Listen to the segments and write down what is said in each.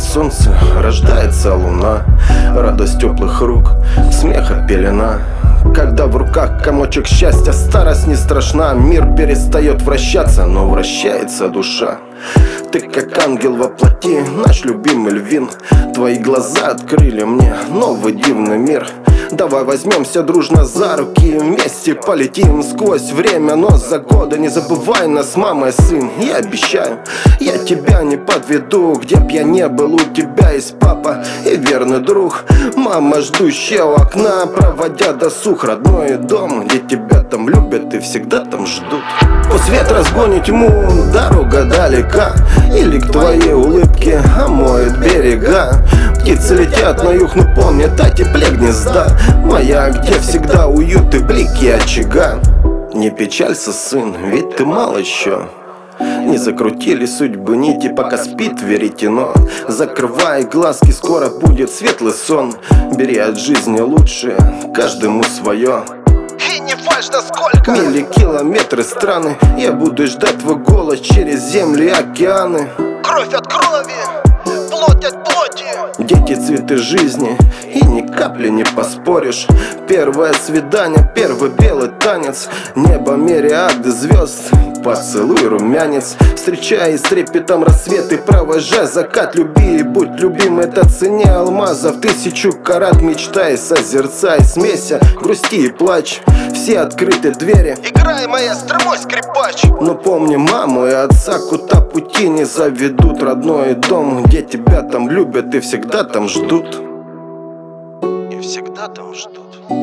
солнце, рождается луна, радость теплых рук, смеха пелена. Когда в руках комочек счастья, старость не страшна. Мир перестает вращаться, но вращается душа. Ты как ангел во плоти, наш любимый львин. Твои глаза открыли мне новый дивный мир. Давай возьмемся дружно за руки, вместе полетим сквозь время, но за годы. Не забывай нас, мама и сын, я обещаю, я тебя не подведу. Где б я не был, у тебя есть папа и верный друг. Мама, ждущая у окна, проводя досуг. Родной дом, где тебя там любят и всегда там ждут. Пусть ветер разгонит тьму, дорога далека, или к твоей улыбке омоет берега. Птицы летят на юг, но помнят о тепле гнезда моя, где всегда уют и блики очага. Не печалься, сын, ведь ты мал еще. Не закрутили судьбы нити, пока спит веретено. Закрывай глазки, скоро будет светлый сон. Бери от жизни лучшее, каждому свое. И не важно сколько мили, километры страны, я буду ждать твой голос через земли и океаны. Кровь от крови, плоть от плоти. Дети, цветы жизни, и ни капли не поспоришь. Первое свидание, первый белый танец. Небо, мириады звезд, поцелуй, румянец. Встречай с трепетом рассвет и провожай закат. Люби и будь любим, это цене алмазов 1000 карат. Мечтай, созерцай, смейся, грусти и плачь. Все открыты двери, играй, маэстро, мой скрипач. Но помни маму и отца, куда пути не заведут. Родной дом, где тебя там любят и всегда там ждут. И всегда там ждут.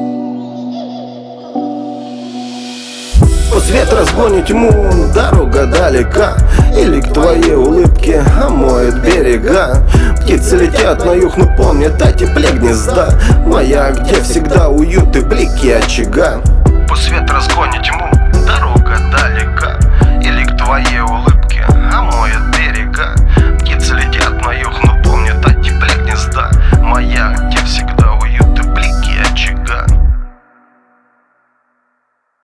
Пусть ветер разгонит тьму, дорога далека, или к твоей улыбке омоет берега. Птицы летят на юг, но помнят о тепле гнезда моя, где всегда уют и блики очага. Пусть ветер разгонит тьму, дорога далека, или к твоей улыбке